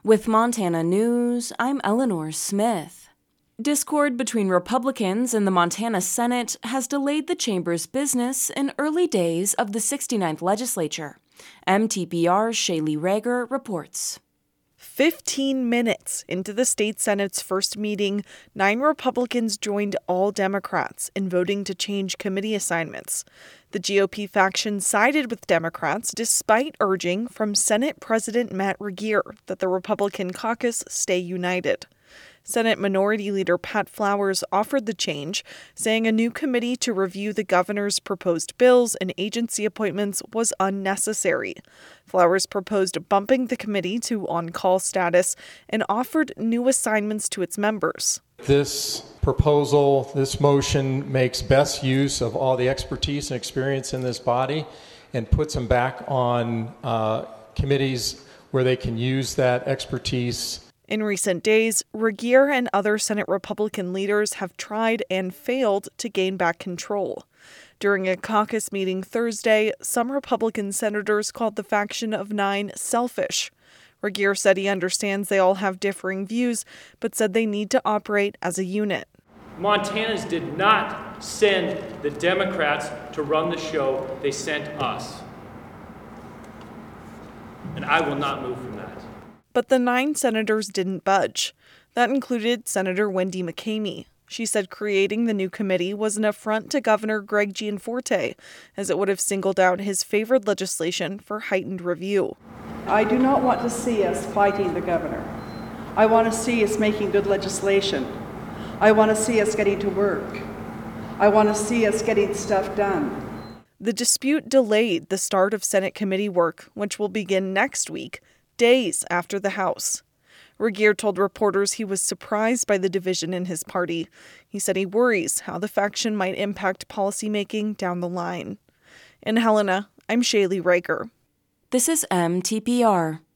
With Montana News, I'm Eleanor Smith. Discord between Republicans in the Montana Senate has delayed the chamber's business in early days of the 69th legislature. MTPR's Shaylee Rager reports. 15 minutes into the state Senate's first meeting, 9 Republicans joined all Democrats in voting to change committee assignments. The GOP faction sided with Democrats despite urging from Senate President Matt Regier that the Republican caucus stay united. Senate Minority Leader Pat Flowers offered the change, saying a new committee to review the governor's proposed bills and agency appointments was unnecessary. Flowers proposed bumping the committee to on-call status and offered new assignments to its members. This proposal, this motion makes best use of all the expertise and experience in this body and puts them back on committees where they can use that expertise. In recent days, Regier and other Senate Republican leaders have tried and failed to gain back control. During a caucus meeting Thursday, some Republican senators called the faction of 9 selfish. Regier said he understands they all have differing views, but said they need to operate as a unit. Montanans did not send the Democrats to run the show. They sent us. And I will not move from that. But the 9 senators didn't budge. That included Senator Wendy McCamey. She said creating the new committee was an affront to Governor Greg Gianforte, as it would have singled out his favored legislation for heightened review. I do not want to see us fighting the governor. I want to see us making good legislation. I want to see us getting to work. I want to see us getting stuff done. The dispute delayed the start of Senate committee work, which will begin next week, days after the House. Regier told reporters he was surprised by the division in his party. He said he worries how the faction might impact policymaking down the line. In Helena, I'm Shaylee Rager. This is MTPR.